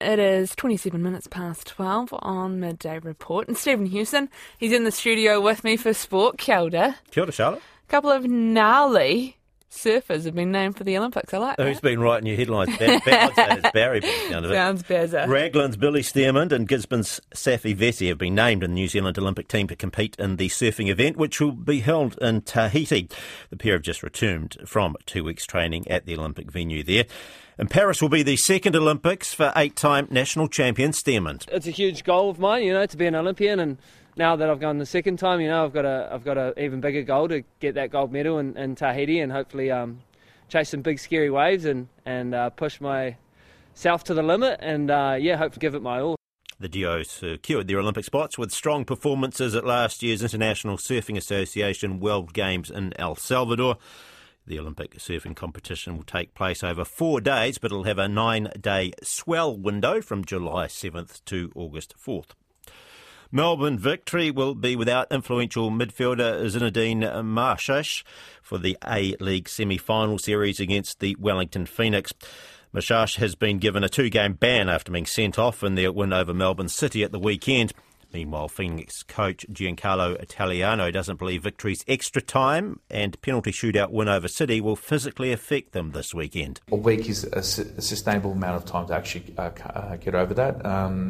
It is 27 minutes past 12 on Midday Report. And Stephen Hewson, he's in the studio with me for sport. Kia ora. Kia ora, Charlotte. A couple of gnarly surfers have been named for the Olympics. I like that. Who's been writing your headlines? I'd say it's Barry, by the sound of it. Sounds better. Raglan's Billy Stearman and Gisborne's Safi Vesey have been named in the New Zealand Olympic team to compete in the surfing event, which will be held in Tahiti. The pair have just returned from 2 weeks training at the Olympic venue there. And Paris will be the second Olympics for 8-time national champion Stearman. It's a huge goal of mine, to be an Olympian, and now that I've gone the second time, I've got a even bigger goal to get that gold medal in Tahiti and hopefully chase some big scary waves and push myself to the limit and hopefully give it my all. The duo secured their Olympic spots with strong performances at last year's International Surfing Association World Games in El Salvador. The Olympic surfing competition will take place over 4 days, but it'll have a 9-day swell window from July 7th to August 4th. Melbourne Victory will be without influential midfielder Zinedine Marshach for the A-League semi-final series against the Wellington Phoenix. Marshach has been given a 2-game ban after being sent off in their win over Melbourne City at the weekend. Meanwhile, Phoenix coach Giancarlo Italiano doesn't believe Victory's extra time and penalty shootout win over City will physically affect them this weekend. A week is a sustainable amount of time to actually get over that.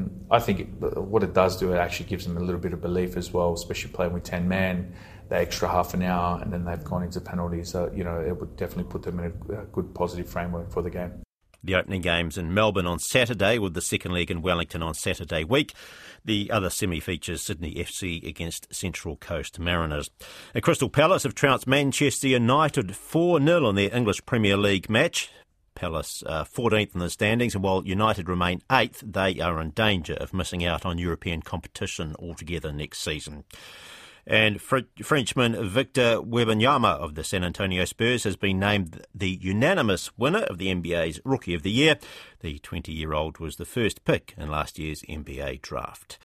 I think what it does do, it actually gives them a little bit of belief as well, especially playing with 10 men, the extra half an hour, and then they've gone into penalties. So, it would definitely put them in a good positive framework for the game. The opening games in Melbourne on Saturday, with the second leg in Wellington on Saturday week. The other semi features Sydney FC against Central Coast Mariners. And Crystal Palace have trounced Manchester United 4-0 in their English Premier League match. Palace 14th in the standings, and while United remain 8th, they are in danger of missing out on European competition altogether next season. And Frenchman Victor Wembanyama of the San Antonio Spurs has been named the unanimous winner of the NBA's Rookie of the Year. The 20-year-old was the first pick in last year's NBA draft.